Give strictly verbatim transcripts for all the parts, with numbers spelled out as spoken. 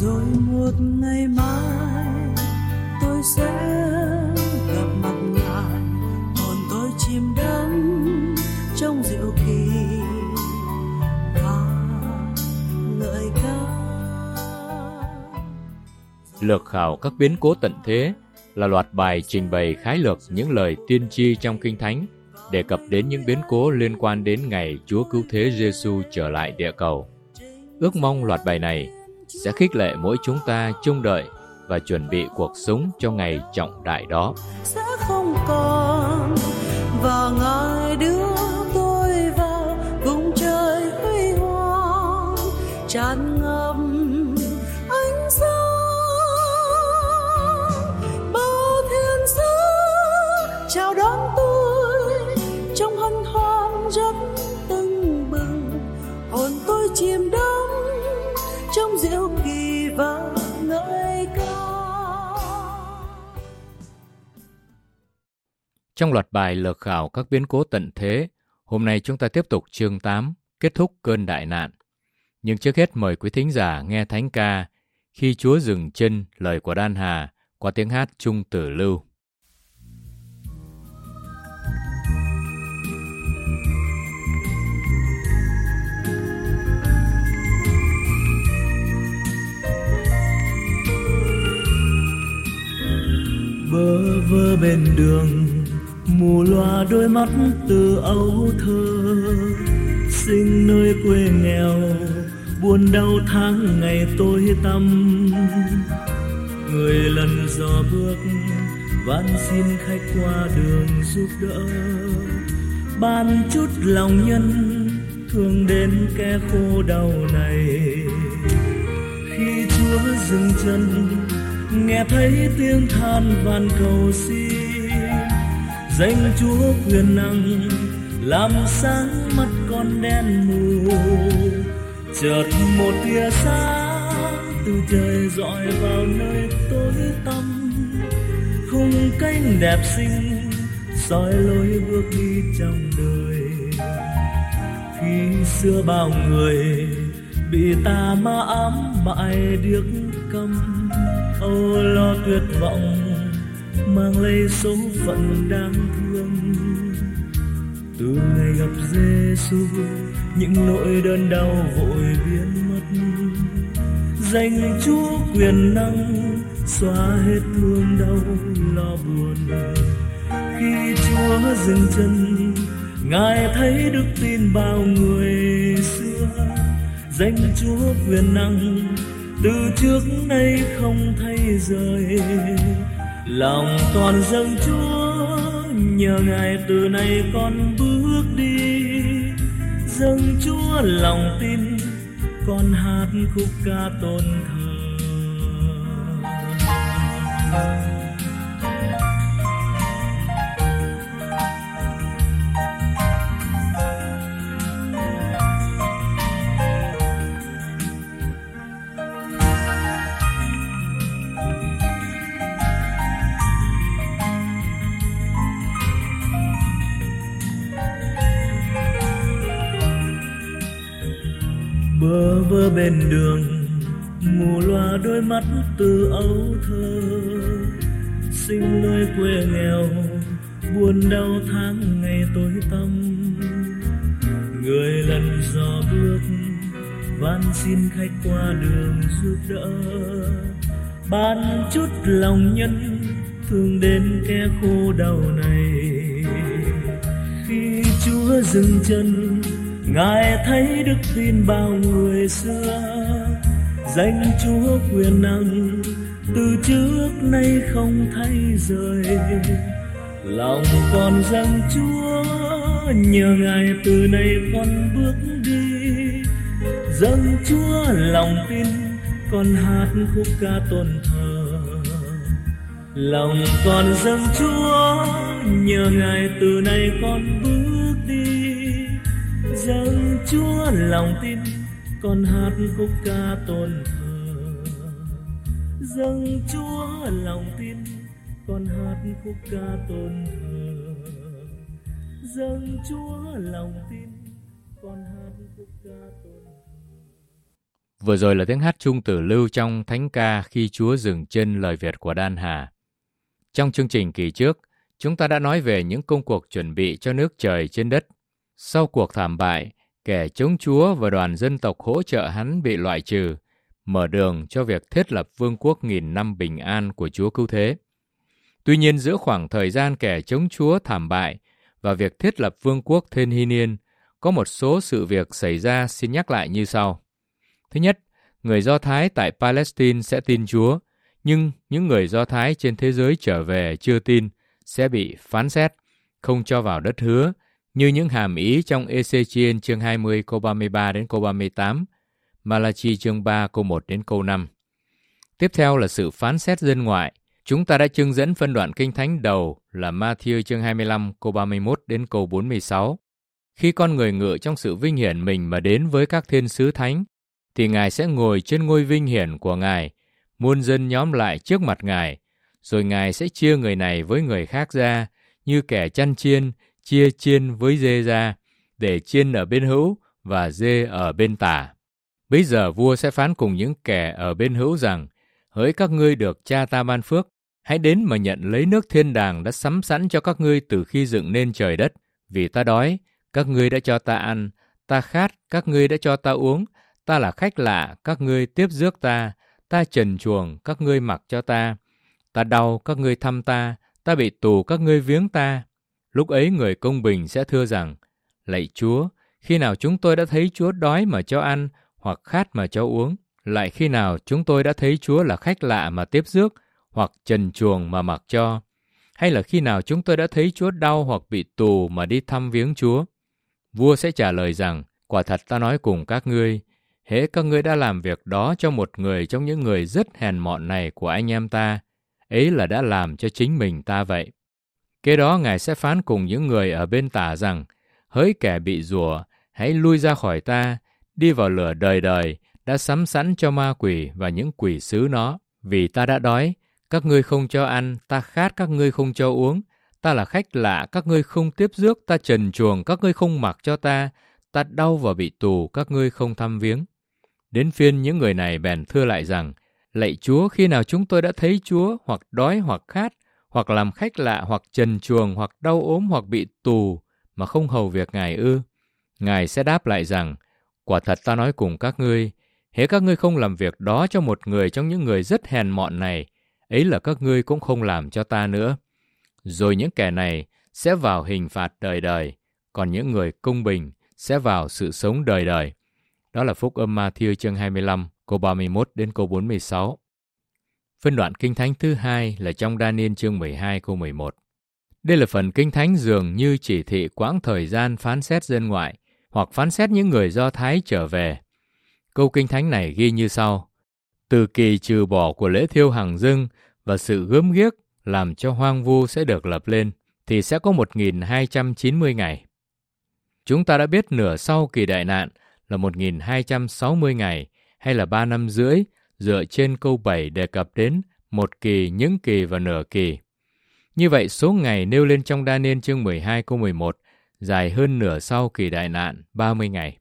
rồi một ngày mai tôi sẽ gặp mặt ngài, hồn tôi chìm đắm trong diệu kỳ và ngợi ca. Lược khảo các biến cố tận thế là loạt bài trình bày khái lược những lời tiên tri trong Kinh Thánh, đề cập đến những biến cố liên quan đến ngày Chúa Cứu Thế Giêsu trở lại địa cầu. Ước mong loạt bài này sẽ khích lệ mỗi chúng ta trông đợi và chuẩn bị cuộc sống cho ngày trọng đại đó. Sẽ không còn, và Ngài đưa tôi vào vùng trời huy hoàng tràn ngập ánh sáng. Bao thiên sứ chào đón tôi trong hân hoan rất tưng bừng, hồn tôi chìm đắm trong diệu kỳ và ngợi ca. Trong loạt bài lược khảo các biến cố tận thế, hôm nay chúng ta tiếp tục chương tám, kết thúc cơn đại nạn. Nhưng trước hết mời quý thính giả nghe thánh ca Khi Chúa Dừng Chân, lời của Đan Hà qua tiếng hát Trung Tử Lưu. Bơ vơ bên đường, mù loa đôi mắt từ ấu thơ, sinh nơi quê nghèo, buồn đau tháng ngày tối tăm. Người lần dò bước, van xin khách qua đường giúp đỡ, ban chút lòng nhân thương đến kẻ khô đau này. Khi Chúa dừng chân, nghe thấy tiếng than van cầu xin, danh Chúa quyền năng làm sáng mắt con đen mù. Chợt một tia sáng từ trời rọi vào nơi tối tăm, khung cánh đẹp xinh soi lối bước đi trong đời. Khi xưa bao người bị tà ma ám bại điếc câm, âu lo tuyệt vọng mang lấy số phận đáng thương. Từ ngày gặp Giêsu, những nỗi đớn đau vội biến mất, danh Chúa quyền năng xóa hết thương đau lo buồn. Khi Chúa dừng chân, Ngài thấy đức tin bao người xưa, danh Chúa quyền năng từ trước nay không thay rời. Lòng con dâng Chúa, nhờ Ngài từ nay con bước đi. Dâng Chúa lòng tin, con hát khúc ca tôn thờ. Bơ vơ bên đường, mù loa đôi mắt từ ấu thơ, sinh nơi quê nghèo, buồn đau tháng ngày tối tăm. Người lần dò bước, van xin khách qua đường giúp đỡ, ban chút lòng nhân thương đến kẻ khô đau này. Khi Chúa dừng chân, Ngài thấy đức tin bao người xưa, danh Chúa quyền năng từ trước nay không thay rời. Lòng con dâng Chúa, nhờ Ngài từ nay con bước đi. Dâng Chúa lòng tin, con hát khúc ca tôn thờ. Lòng con dâng Chúa, nhờ Ngài từ nay con bước đi. Dâng Chúa lòng tin, con hát khúc ca tôn thờ. Dâng Chúa lòng tin, con hát khúc ca tôn thờ. Dâng Chúa lòng tin, con hát khúc ca tôn thờ. Vừa rồi là tiếng hát chung tử lưu trong thánh ca Khi Chúa Dừng Chân lời Việt của Đan Hà. Trong chương trình kỳ trước, chúng ta đã nói về những công cuộc chuẩn bị cho nước trời trên đất. Sau cuộc thảm bại, kẻ chống Chúa và đoàn dân tộc hỗ trợ hắn bị loại trừ, mở đường cho việc thiết lập vương quốc nghìn năm bình an của Chúa Cứu Thế. Tuy nhiên, giữa khoảng thời gian kẻ chống Chúa thảm bại và việc thiết lập vương quốc thiên hy niên, có một số sự việc xảy ra xin nhắc lại như sau. Thứ nhất, người Do Thái tại Palestine sẽ tin Chúa, nhưng những người Do Thái trên thế giới trở về chưa tin sẽ bị phán xét, không cho vào đất hứa, như những hàm ý trong Ê-xê-chi-ên chương hai mươi câu ba mươi ba đến câu ba mươi tám, Ma-la-chi chương ba câu một đến câu năm. Tiếp theo là sự phán xét dân ngoại. Chúng ta đã chứng dẫn phân đoạn Kinh Thánh đầu là Ma-thi-ơ chương hai mươi lăm câu ba mươi mốt đến câu bốn mươi sáu. Khi con người ngự trong sự vinh hiển mình mà đến với các thiên sứ thánh, thì Ngài sẽ ngồi trên ngôi vinh hiển của Ngài, muôn dân nhóm lại trước mặt Ngài, rồi Ngài sẽ chia người này với người khác ra, như kẻ chăn chiên, chia chiên với dê ra, để chiên ở bên hữu và dê ở bên tả. Bây giờ vua sẽ phán cùng những kẻ ở bên hữu rằng, hỡi các ngươi được cha ta ban phước, hãy đến mà nhận lấy nước thiên đàng đã sắm sẵn cho các ngươi từ khi dựng nên trời đất. Vì ta đói, các ngươi đã cho ta ăn, ta khát, các ngươi đã cho ta uống, ta là khách lạ, các ngươi tiếp rước ta, ta trần truồng, các ngươi mặc cho ta, ta đau, các ngươi thăm ta, ta bị tù, các ngươi viếng ta. Lúc ấy người công bình sẽ thưa rằng, lạy Chúa, khi nào chúng tôi đã thấy Chúa đói mà cho ăn, hoặc khát mà cho uống? Lại khi nào chúng tôi đã thấy Chúa là khách lạ mà tiếp rước, hoặc trần truồng mà mặc cho? Hay là khi nào chúng tôi đã thấy Chúa đau hoặc bị tù mà đi thăm viếng Chúa? Vua sẽ trả lời rằng, quả thật ta nói cùng các ngươi, hễ các ngươi đã làm việc đó cho một người trong những người rất hèn mọn này của anh em ta, ấy là đã làm cho chính mình ta vậy. Kế đó Ngài sẽ phán cùng những người ở bên tả rằng, hỡi kẻ bị rủa, hãy lui ra khỏi ta, đi vào lửa đời đời, đã sắm sẵn cho ma quỷ và những quỷ sứ nó. Vì ta đã đói, các ngươi không cho ăn, ta khát, các ngươi không cho uống, ta là khách lạ, các ngươi không tiếp rước, ta trần truồng, các ngươi không mặc cho ta, ta đau và bị tù, các ngươi không thăm viếng. Đến phiên những người này bèn thưa lại rằng, lạy Chúa, khi nào chúng tôi đã thấy Chúa, hoặc đói hoặc khát, hoặc làm khách lạ, hoặc trần truồng, hoặc đau ốm, hoặc bị tù, mà không hầu việc Ngài ư? Ngài sẽ đáp lại rằng, quả thật ta nói cùng các ngươi, hễ các ngươi không làm việc đó cho một người trong những người rất hèn mọn này, ấy là các ngươi cũng không làm cho ta nữa. Rồi những kẻ này sẽ vào hình phạt đời đời, còn những người công bình sẽ vào sự sống đời đời. Đó là Phúc âm Ma-thi-ơ chương hai mươi lăm, câu ba mươi mốt đến câu bốn mươi sáu. Phân đoạn Kinh Thánh thứ hai là trong Đa-niên chương mười hai câu mười một. Đây là phần Kinh Thánh dường như chỉ thị quãng thời gian phán xét dân ngoại, hoặc phán xét những người Do Thái trở về. Câu Kinh Thánh này ghi như sau: từ kỳ trừ bỏ của lễ thiêu hằng dâng và sự gớm ghiếc làm cho hoang vu sẽ được lập lên, thì sẽ có một nghìn hai trăm chín mươi ngày. Chúng ta đã biết nửa sau kỳ đại nạn là một nghìn hai trăm sáu mươi ngày, hay là ba năm rưỡi, dựa trên câu bảy đề cập đến một kỳ, những kỳ và nửa kỳ. Như vậy, số ngày nêu lên trong Đa-niên chương mười hai câu mười một dài hơn nửa sau kỳ đại nạn, ba mươi ngày.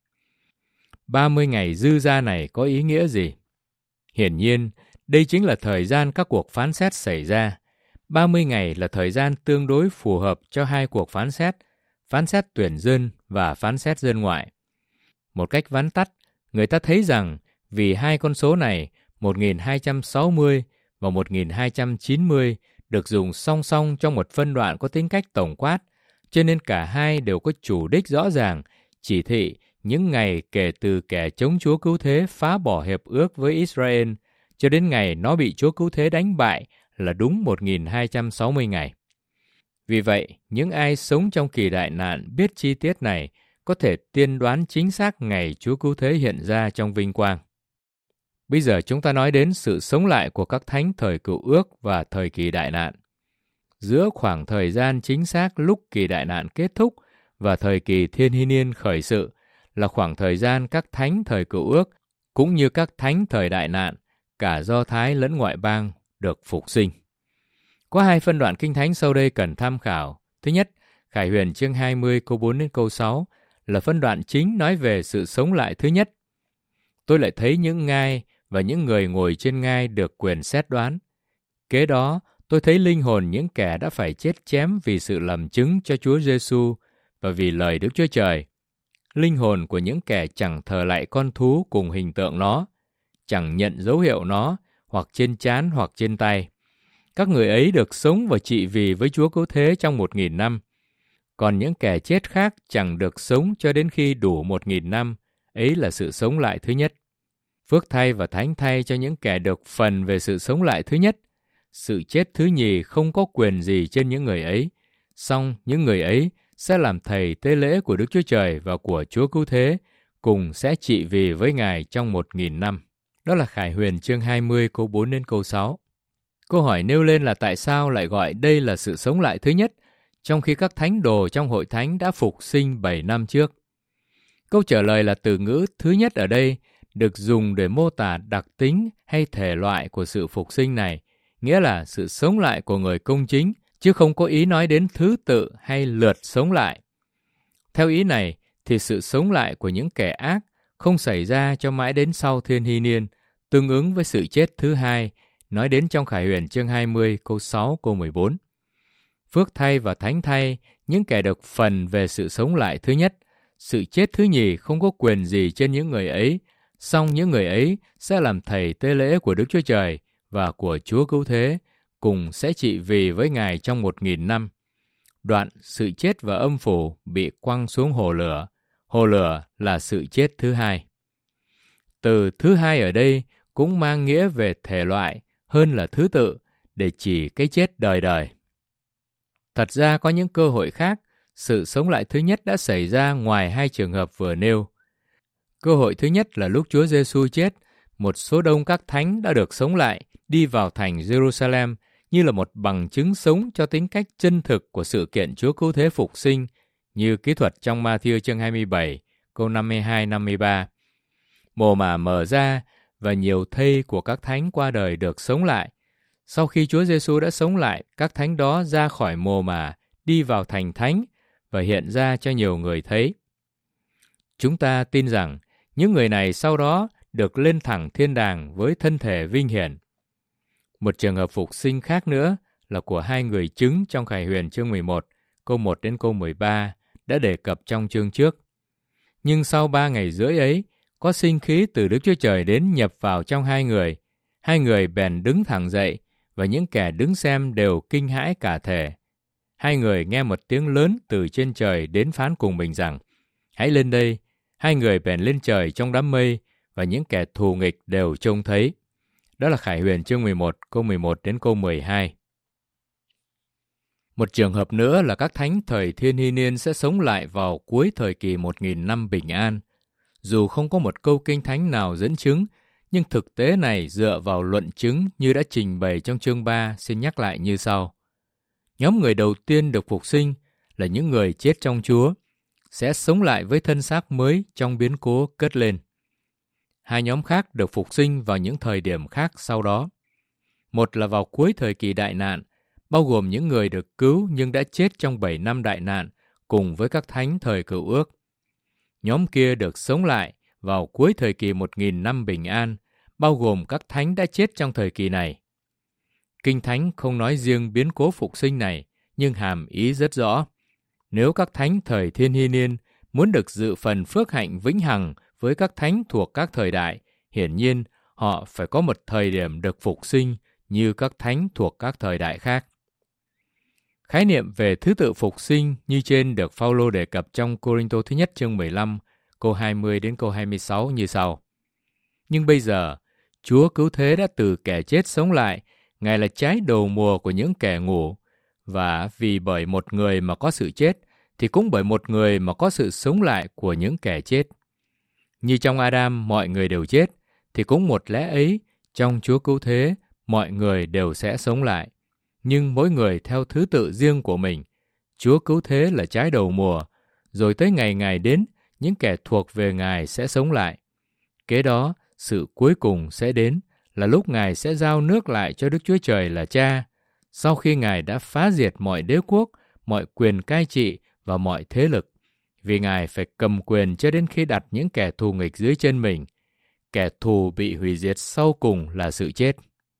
ba mươi ngày dư ra này có ý nghĩa gì? Hiển nhiên, đây chính là thời gian các cuộc phán xét xảy ra. ba mươi ngày là thời gian tương đối phù hợp cho hai cuộc phán xét, phán xét tuyển dân và phán xét dân ngoại. Một cách vắn tắt, người ta thấy rằng vì hai con số này, một nghìn hai trăm sáu mươi và một nghìn hai trăm chín mươi, được dùng song song trong một phân đoạn có tính cách tổng quát, cho nên cả hai đều có chủ đích rõ ràng, chỉ thị những ngày kể từ kẻ chống Chúa Cứu Thế phá bỏ hiệp ước với Israel cho đến ngày nó bị Chúa Cứu Thế đánh bại là đúng một nghìn hai trăm sáu mươi ngày. Vì vậy, những ai sống trong kỳ đại nạn biết chi tiết này có thể tiên đoán chính xác ngày Chúa Cứu Thế hiện ra trong vinh quang. Bây giờ chúng ta nói đến sự sống lại của các thánh thời Cựu Ước và thời kỳ đại nạn. Giữa khoảng thời gian chính xác lúc kỳ đại nạn kết thúc và thời kỳ thiên hy niên khởi sự là khoảng thời gian các thánh thời Cựu Ước cũng như các thánh thời đại nạn, cả Do Thái lẫn ngoại bang được phục sinh. Có hai phân đoạn Kinh Thánh sau đây cần tham khảo. Thứ nhất, Khải Huyền chương hai mươi câu bốn đến câu sáu là phân đoạn chính nói về sự sống lại thứ nhất. tôi lại thấy những ngai và những người ngồi trên ngai được quyền xét đoán. Kế đó, tôi thấy linh hồn những kẻ đã phải chết chém vì sự làm chứng cho Chúa Giêsu và vì lời Đức Chúa Trời. Linh hồn của những kẻ chẳng thờ lạy con thú cùng hình tượng nó, chẳng nhận dấu hiệu nó, hoặc trên trán hoặc trên tay. Các người ấy được sống và trị vì với Chúa Cứu Thế trong một nghìn năm. Còn những kẻ chết khác chẳng được sống cho đến khi đủ một nghìn năm, ấy là sự sống lại thứ nhất. Phước thay và thánh thay cho những kẻ được phần về sự sống lại thứ nhất. Sự chết thứ nhì không có quyền gì trên những người ấy, song những người ấy sẽ làm thầy tế lễ của Đức Chúa Trời và của Chúa Cứu Thế, cùng sẽ trị vì với Ngài trong một nghìn năm. Đó là Khải Huyền chương hai mươi câu bốn đến câu sáu. Câu hỏi nêu lên là tại sao lại gọi đây là sự sống lại thứ nhất, trong khi các thánh đồ trong hội thánh đã phục sinh bảy năm trước. Câu trả lời là từ ngữ thứ nhất ở đây được dùng để mô tả đặc tính hay thể loại của sự phục sinh này, nghĩa là sự sống lại của người công chính, chứ không có ý nói đến thứ tự hay lượt sống lại. Theo ý này, thì sự sống lại của những kẻ ác không xảy ra cho mãi đến sau thiên hy niên, tương ứng với sự chết thứ hai, nói đến trong Khải Huyền chương hai mươi câu sáu câu mười bốn. Phước thay và thánh thay, những kẻ được phần về sự sống lại thứ nhất, sự chết thứ nhì không có quyền gì trên những người ấy, song những người ấy sẽ làm thầy tế lễ của Đức Chúa Trời và của Chúa Cứu Thế, cùng sẽ trị vì với Ngài trong một nghìn năm. Đoạn sự chết và âm phủ bị quăng xuống hồ lửa. Hồ lửa là sự chết thứ hai. Từ thứ hai ở đây cũng mang nghĩa về thể loại hơn là thứ tự, để chỉ cái chết đời đời. Thật ra có những cơ hội khác, sự sống lại thứ nhất đã xảy ra ngoài hai trường hợp vừa nêu. Cơ hội thứ nhất là lúc Chúa Giêsu chết, một số đông các thánh đã được sống lại, đi vào thành Jerusalem như là một bằng chứng sống cho tính cách chân thực của sự kiện Chúa Cứu Thế phục sinh, như kỹ thuật trong Ma-thi-ơ chương hai mươi bảy, câu năm mươi hai năm mươi ba. Mồ mả mở ra và nhiều thây của các thánh qua đời được sống lại. Sau khi Chúa Giêsu đã sống lại, các thánh đó ra khỏi mồ mả, đi vào thành thánh và hiện ra cho nhiều người thấy. Chúng ta tin rằng những người này sau đó được lên thẳng thiên đàng với thân thể vinh hiển. Một trường hợp phục sinh khác nữa là của hai người chứng trong Khải Huyền chương mười một, câu một đến câu mười ba đã đề cập trong chương trước. Nhưng sau ba ngày rưỡi ấy, có sinh khí từ Đức Chúa Trời đến nhập vào trong hai người. Hai người bèn đứng thẳng dậy, và những kẻ đứng xem đều kinh hãi cả thể. Hai người nghe một tiếng lớn từ trên trời đến phán cùng mình rằng, hãy lên đây. Hai người bèn lên trời trong đám mây, và những kẻ thù nghịch đều trông thấy. Đó là Khải Huyền chương mười một, câu mười một đến câu mười hai. Một trường hợp nữa là các thánh thời thiên hy niên sẽ sống lại vào cuối thời kỳ một nghìn năm bình an. Dù không có một câu kinh thánh nào dẫn chứng, nhưng thực tế này dựa vào luận chứng như đã trình bày trong chương ba, xin nhắc lại như sau. Nhóm người đầu tiên được phục sinh là những người chết trong Chúa, sẽ sống lại với thân xác mới trong biến cố cất lên. Hai nhóm khác được phục sinh vào những thời điểm khác sau đó. Một là vào cuối thời kỳ đại nạn, bao gồm những người được cứu nhưng đã chết trong bảy năm đại nạn, cùng với các thánh thời Cựu Ước. Nhóm kia được sống lại vào cuối thời kỳ một nghìn năm bình an, bao gồm các thánh đã chết trong thời kỳ này. Kinh Thánh không nói riêng biến cố phục sinh này, nhưng hàm ý rất rõ. Nếu các thánh thời thiên hy niên muốn được dự phần phước hạnh vĩnh hằng với các thánh thuộc các thời đại, hiển nhiên họ phải có một thời điểm được phục sinh như các thánh thuộc các thời đại khác. Khái niệm về thứ tự phục sinh như trên được Phao-lô đề cập trong Cô-rinh-tô thứ nhất chương mười lăm, câu hai mươi đến câu hai mươi sáu như sau. Nhưng bây giờ, Chúa Cứu Thế đã từ kẻ chết sống lại, Ngài là trái đầu mùa của những kẻ ngủ, và vì bởi một người mà có sự chết, thì cũng bởi một người mà có sự sống lại của những kẻ chết. Như trong Adam mọi người đều chết, thì cũng một lẽ ấy, trong Chúa Cứu Thế, mọi người đều sẽ sống lại. Nhưng mỗi người theo thứ tự riêng của mình. Chúa Cứu Thế là trái đầu mùa, rồi tới ngày Ngài đến, những kẻ thuộc về Ngài sẽ sống lại. Kế đó, sự cuối cùng sẽ đến, là lúc Ngài sẽ giao nước lại cho Đức Chúa Trời là Cha, sau khi Ngài đã phá diệt mọi đế quốc, mọi quyền cai trị và mọi thế lực, vì Ngài phải cầm quyền cho đến khi đặt những kẻ thù nghịch dưới chân mình. kẻ thù bị hủy diệt sau cùng là sự chết.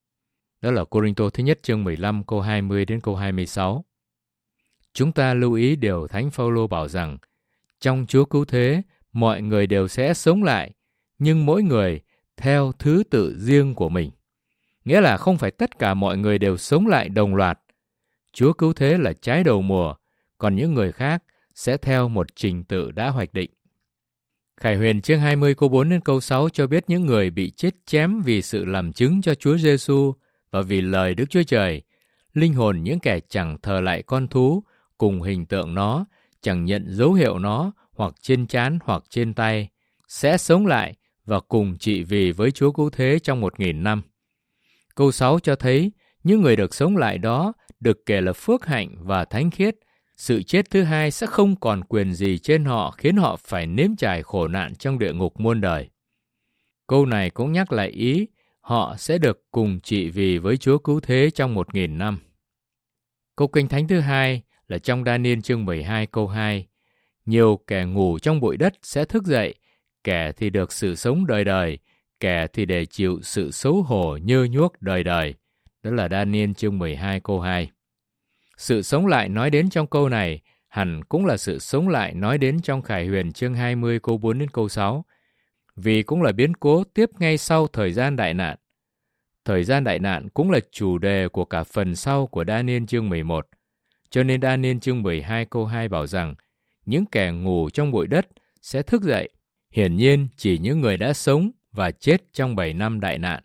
Đó là Cô-rinh-tô thứ nhất chương mười lăm câu hai mươi đến câu hai mươi sáu. Chúng ta lưu ý điều Thánh Phao-lô bảo rằng trong Chúa cứu thế, mọi người đều sẽ sống lại, nhưng mỗi người theo thứ tự riêng của mình. Nghĩa là không phải tất cả mọi người đều sống lại đồng loạt. Chúa cứu thế là trái đầu mùa, còn những người khác sẽ theo một trình tự đã hoạch định. Khải Huyền chương hai mươi câu bốn đến câu sáu cho biết những người bị chết chém vì sự làm chứng cho Chúa Giêsu và vì lời Đức Chúa Trời, linh hồn những kẻ chẳng thờ lại con thú cùng hình tượng nó, chẳng nhận dấu hiệu nó hoặc trên trán hoặc trên tay, sẽ sống lại và cùng trị vì với Chúa cứu thế trong một nghìn năm. Câu sáu cho thấy những người được sống lại đó được kể là phước hạnh và thánh khiết. Sự chết thứ hai sẽ không còn quyền gì trên họ khiến họ phải nếm trải khổ nạn trong địa ngục muôn đời. Câu này cũng nhắc lại ý họ sẽ được cùng trị vì với Chúa cứu thế trong một nghìn năm. Câu kinh thánh thứ hai là trong Đa-niên chương mười hai câu hai. Nhiều kẻ ngủ trong bụi đất sẽ thức dậy, kẻ thì được sự sống đời đời, kẻ thì để chịu sự xấu hổ nhơ nhuốc đời đời. Đó là Đa-niên chương mười hai câu hai. Sự sống lại nói đến trong câu này hẳn cũng là sự sống lại nói đến trong Khải Huyền chương hai mươi câu bốn đến câu sáu, vì cũng là biến cố tiếp ngay sau thời gian đại nạn. Thời gian đại nạn cũng là chủ đề của cả phần sau của Đa-niên chương mười một. Cho nên Đa-niên chương mười hai câu hai bảo rằng những kẻ ngủ trong bụi đất sẽ thức dậy, hiển nhiên chỉ những người đã sống và chết trong bảy năm đại nạn.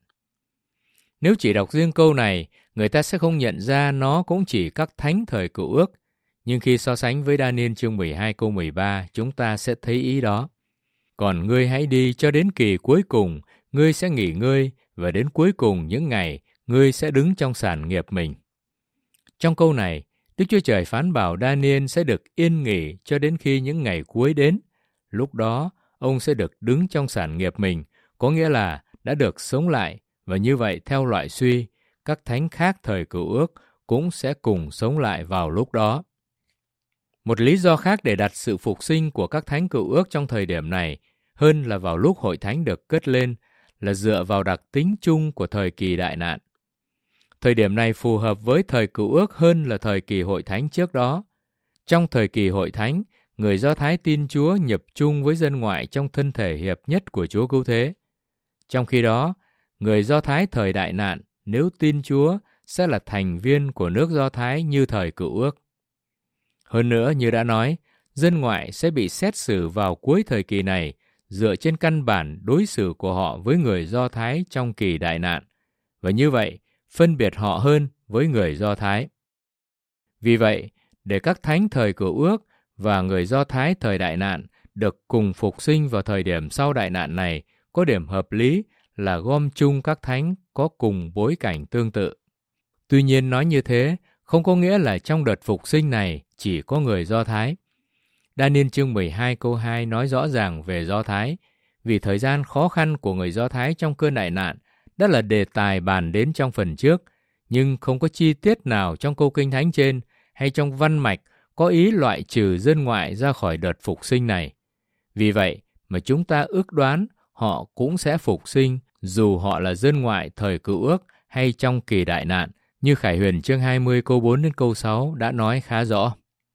Nếu chỉ đọc riêng câu này, người ta sẽ không nhận ra nó cũng chỉ các thánh thời Cựu Ước, nhưng khi so sánh với Đa-niên chương mười hai câu mười ba, chúng ta sẽ thấy ý đó. Còn ngươi hãy đi cho đến kỳ cuối cùng, ngươi sẽ nghỉ ngơi, và đến cuối cùng những ngày, ngươi sẽ đứng trong sản nghiệp mình. Trong câu này, Đức Chúa Trời phán bảo Đa-niên sẽ được yên nghỉ cho đến khi những ngày cuối đến. Lúc đó, ông sẽ được đứng trong sản nghiệp mình, có nghĩa là đã được sống lại, và như vậy theo loại suy, các thánh khác thời Cựu Ước cũng sẽ cùng sống lại vào lúc đó. Một lý do khác để đặt sự phục sinh của các thánh Cựu Ước trong thời điểm này hơn là vào lúc hội thánh được cất lên là dựa vào đặc tính chung của thời kỳ đại nạn. Thời điểm này phù hợp với thời Cựu Ước hơn là thời kỳ hội thánh trước đó. Trong thời kỳ hội thánh, người Do Thái tin Chúa nhập chung với dân ngoại trong thân thể hiệp nhất của Chúa cứu thế. Trong khi đó, người Do Thái thời đại nạn nếu tin Chúa sẽ là thành viên của nước Do Thái như thời Cựu Ước. Hơn nữa, như đã nói, dân ngoại sẽ bị xét xử vào cuối thời kỳ này dựa trên căn bản đối xử của họ với người Do Thái trong kỳ đại nạn, và như vậy, phân biệt họ hơn với người Do Thái. Vì vậy, để các thánh thời Cựu Ước và người Do Thái thời đại nạn được cùng phục sinh vào thời điểm sau đại nạn này, có điểm hợp lý là gom chung các thánh có cùng bối cảnh tương tự. Tuy nhiên nói như thế, không có nghĩa là trong đợt phục sinh này chỉ có người Do Thái. Đa-niên chương mười hai câu hai nói rõ ràng về Do Thái, vì thời gian khó khăn của người Do Thái trong cơn đại nạn đã là đề tài bàn đến trong phần trước, nhưng không có chi tiết nào trong câu kinh thánh trên hay trong văn mạch có ý loại trừ dân ngoại ra khỏi đợt phục sinh này. Vì vậy mà chúng ta ước đoán họ cũng sẽ phục sinh dù họ là dân ngoại thời Cựu Ước hay trong kỳ đại nạn, như Khải Huyền chương hai mươi câu bốn đến câu sáu đã nói khá rõ.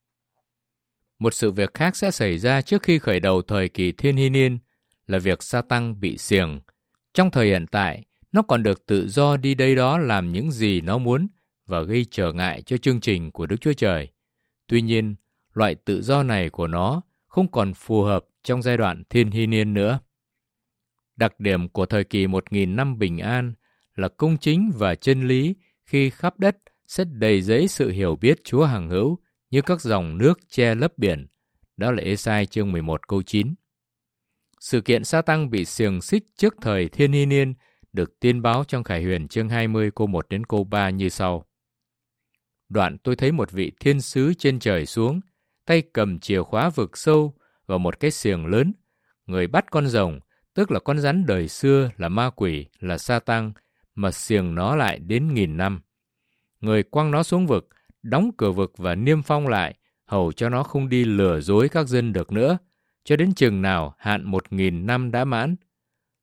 Một sự việc khác sẽ xảy ra trước khi khởi đầu thời kỳ thiên hy niên là việc Sa-tăng bị xiềng. Trong thời hiện tại, nó còn được tự do đi đây đó làm những gì nó muốn và gây trở ngại cho chương trình của Đức Chúa Trời. Tuy nhiên, loại tự do này của nó không còn phù hợp trong giai đoạn thiên hy niên nữa. Đặc điểm của thời kỳ một nghìn năm bình an là công chính và chân lý khi khắp đất sẽ đầy dẫy sự hiểu biết Chúa hằng hữu như các dòng nước che lấp biển. Đó là Ê-sai chương mười một câu chín. Sự kiện Sa-tăng bị xiềng xích trước thời thiên hy niên được tiên báo trong Khải Huyền chương hai mươi câu một đến câu ba như sau. Đoạn tôi thấy một vị thiên sứ trên trời xuống, tay cầm chìa khóa vực sâu và một cái xiềng lớn. Người bắt con rồng, tức là con rắn đời xưa, là ma quỷ, là Sa-tăng, mà xiềng nó lại đến nghìn năm. Người quăng nó xuống vực, đóng cửa vực và niêm phong lại, hầu cho nó không đi lừa dối các dân được nữa, cho đến chừng nào hạn một nghìn năm đã mãn.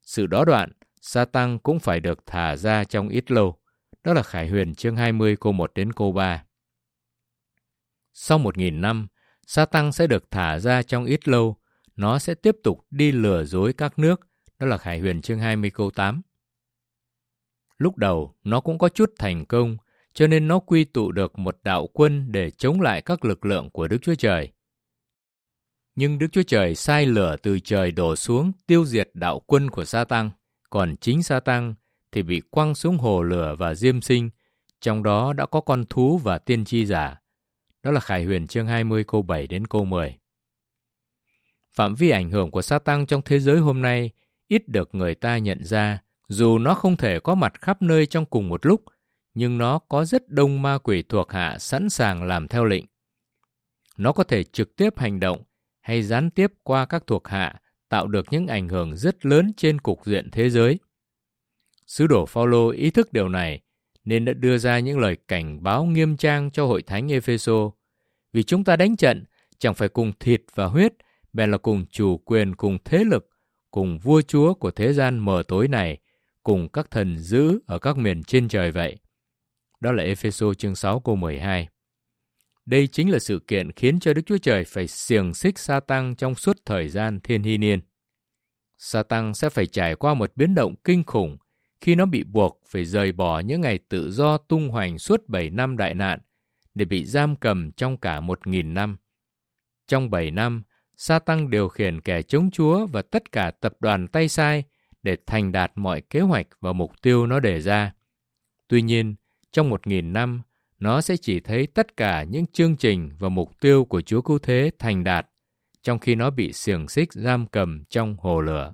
sự đó đoạn, Sa-tăng cũng phải được thả ra trong ít lâu. Đó là Khải Huyền chương hai mươi câu một đến câu ba. Sau một nghìn năm, Sa-tăng sẽ được thả ra trong ít lâu. Nó sẽ tiếp tục đi lừa dối các nước. Đó là Khải Huyền chương hai mươi câu tám. Lúc đầu, nó cũng có chút thành công, cho nên nó quy tụ được một đạo quân để chống lại các lực lượng của Đức Chúa Trời. Nhưng Đức Chúa Trời sai lửa từ trời đổ xuống tiêu diệt đạo quân của Sa-tăng, còn chính Sa-tăng thì bị quăng xuống hồ lửa và diêm sinh, trong đó đã có con thú và tiên tri giả. Đó là Khải Huyền chương hai mươi câu bảy đến câu mười. Phạm vi ảnh hưởng của Sa-tăng trong thế giới hôm nay ít được người ta nhận ra, dù nó không thể có mặt khắp nơi trong cùng một lúc, nhưng nó có rất đông ma quỷ thuộc hạ sẵn sàng làm theo lệnh. Nó có thể trực tiếp hành động hay gián tiếp qua các thuộc hạ, tạo được những ảnh hưởng rất lớn trên cục diện thế giới. Sứ đồ Phao-lô ý thức điều này, nên đã đưa ra những lời cảnh báo nghiêm trang cho hội thánh Ê-phê-sô. Vì chúng ta đánh trận, chẳng phải cùng thịt và huyết, bèn là cùng chủ quyền, cùng thế lực, cùng vua chúa của thế gian mờ tối này, cùng các thần dữ ở các miền trên trời vậy. Đó là Ê-phê-sô chương sáu câu mười hai. Đây chính là sự kiện khiến cho Đức Chúa Trời phải xiềng xích Sa-tăng trong suốt thời gian thiên hy niên. Sa-tăng sẽ phải trải qua một biến động kinh khủng khi nó bị buộc phải rời bỏ những ngày tự do tung hoành suốt bảy năm đại nạn để bị giam cầm trong cả một nghìn năm. Trong bảy năm, Sa-tăng điều khiển kẻ chống Chúa và tất cả tập đoàn tay sai để thành đạt mọi kế hoạch và mục tiêu nó đề ra. Tuy nhiên, trong một nghìn năm, nó sẽ chỉ thấy tất cả những chương trình và mục tiêu của Chúa Cứu Thế thành đạt, trong khi nó bị xiềng xích giam cầm trong hồ lửa.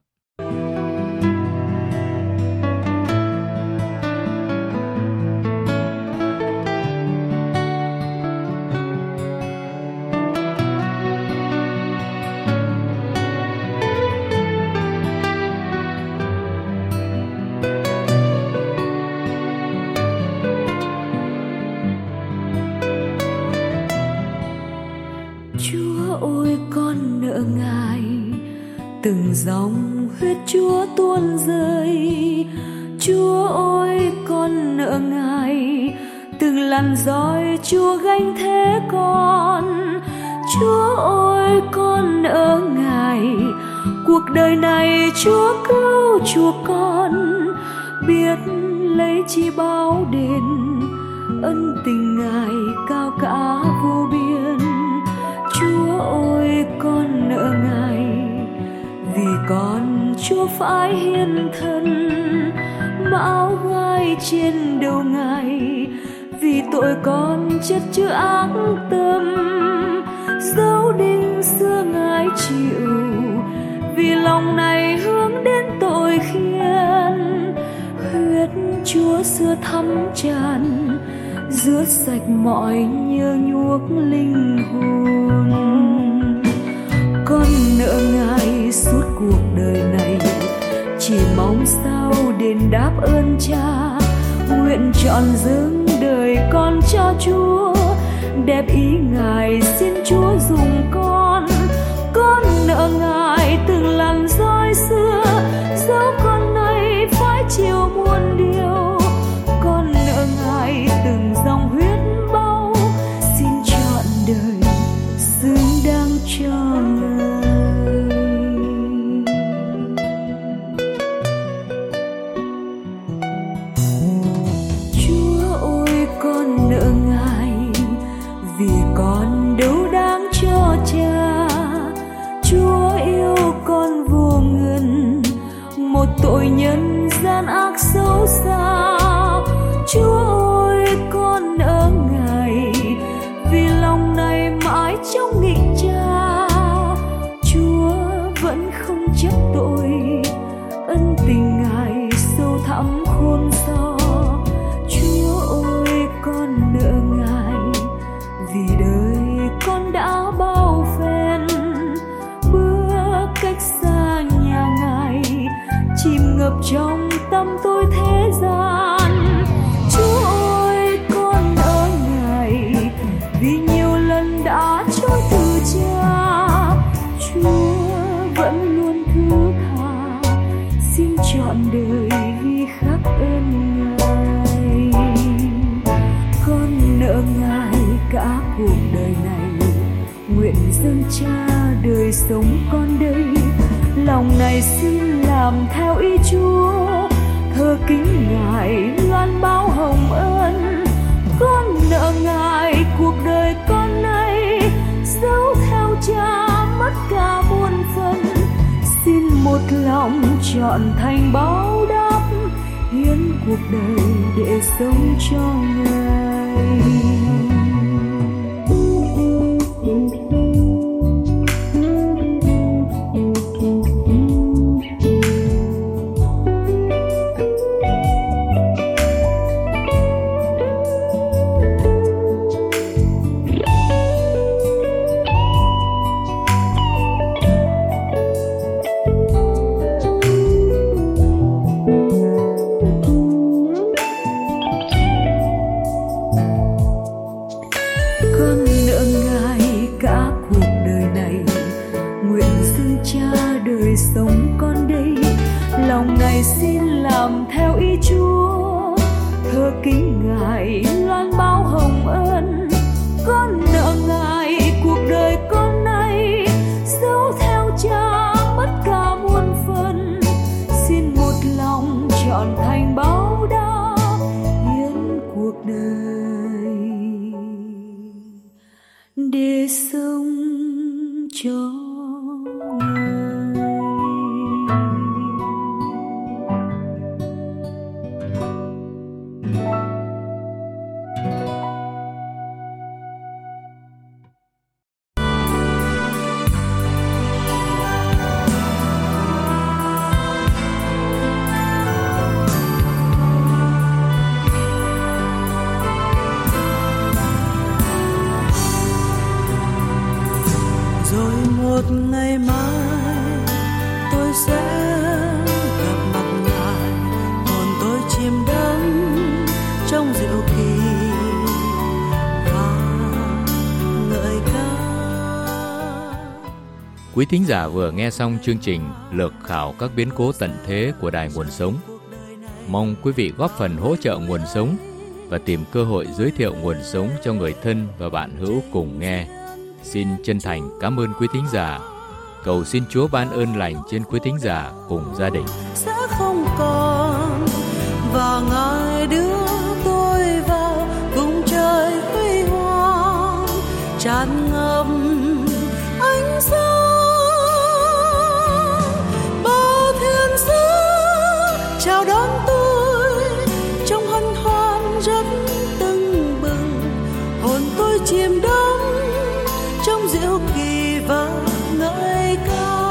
Từng dòng huyết Chúa tuôn rơi, Chúa ơi con nợ Ngài. Từng làn roi Chúa gánh thế con, Chúa ơi con nợ Ngài. Cuộc đời này Chúa cứu chuộc con, biết lấy chi báo đền. Ân tình Ngài cao cả vô biên, Chúa ơi con nợ Ngài. Vì con Chúa phải hiến thân, mão gai trên đầu Ngài. Vì tội con chất chứa ác tâm, dấu đinh xưa Ngài chịu. Vì lòng này hướng đến tội khiên, huyết Chúa xưa thắm tràn, rửa sạch mọi nhơ nhuốc linh hồn. Con nợ Ngài suốt cuộc đời này, chỉ mong sao đền đáp ơn Cha. Nguyện trọn dâng đời con cho Chúa, đẹp ý Ngài xin Chúa dùng con. Con nợ Ngài từng làn roi xưa, dẫu con nay phải chịu muôn điều. Con nợ Ngài từng dòng huyết bao, xin trọn đời xứng đáng cho Ngài. Chúa ơi con nợ Ngài, vì con đâu đáng cho Cha. Chúa yêu con vô ngần, một tội nhân gian ác xấu xa. Chúa ơi con nợ Ngài, vì lòng này mãi trong nghịch Cha. Chúa vẫn không chấp tội, ân tình Ngài sâu thẳm khôn xiết. Chúa ơi con nợ Ngài, vì đời con đã bao phen bước cách xa nhà Ngài, chìm ngập trong tâm tôi thế gian. Chúa ơi con nợ Ngài, vì nhiều lần đã chối từ Cha. Chúa vẫn luôn thứ tha, xin kính Ngài loan bao hồng ân. Con nợ Ngài cuộc đời con nay, dấu theo Cha mất cả muôn phần. Xin một lòng trọn thành báo đáp, hiến cuộc đời để sống cho Ngài. Sống con đây, lòng Ngài xin làm theo ý Chúa, thờ kính Ngài loan bao hồng ân. Con nợ Ngài cuộc đời con nay, dấu theo Cha mất cả muôn phần. Xin một lòng trọn thành báo đáp, hiến cuộc đời để sống cho một ngày mai tôi sẽ gặp mặt Ngài, hồn tôi chìm đắm trong diệu kỳ và ngợi ca. Quý thính giả vừa nghe xong chương trình lược khảo các biến cố tận thế của Đài Nguồn Sống. Mong quý vị góp phần hỗ trợ Nguồn Sống và tìm cơ hội giới thiệu Nguồn Sống cho người thân và bạn hữu cùng nghe. Xin chân thành cảm ơn quý thính giả. Cầu xin Chúa ban ơn lành trên quý thính giả cùng gia đình. Sẽ không còn và Ngài đưa tôi vào vùng trời huy hoàng tràn ngập ánh sáng. Bao thiên sứ chào đón tôi trong hân hoan rất tưng bừng, hồn tôi chìm đắm trong diệu kỳ và ngợi ca.